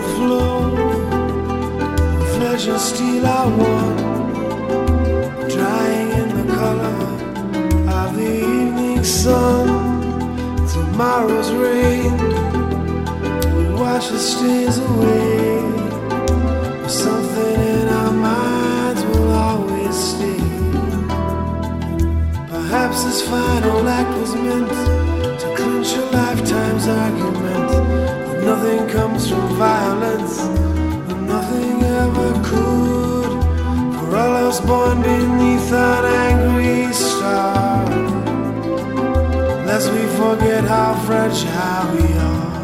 flow, flesh and steel are one, drying in the color of the evening sun. Tomorrow's rain will wash the stains away, but something in our minds will always stay. Perhaps this final act was meant to clinch a lifetime's argument, that nothing comes from violence, that nothing ever could, for all us born beneath an angry star, lest we forget how fragile we are.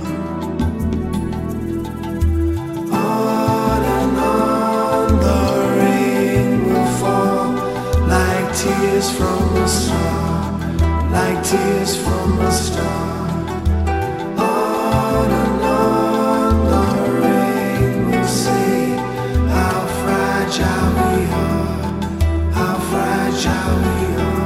On and on the rain will fall, like tears from a star, like tears from a star. On and on the rain will say how fragile we are, how fragile we are.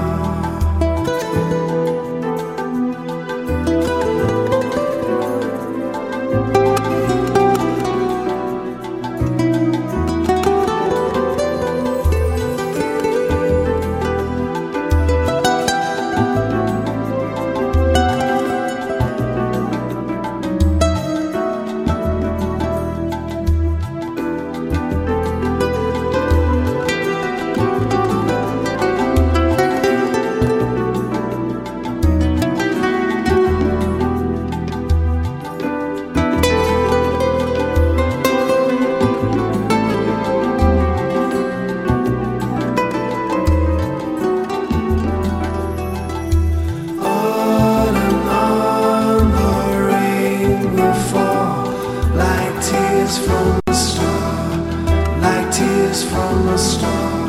From a star, like tears from a star.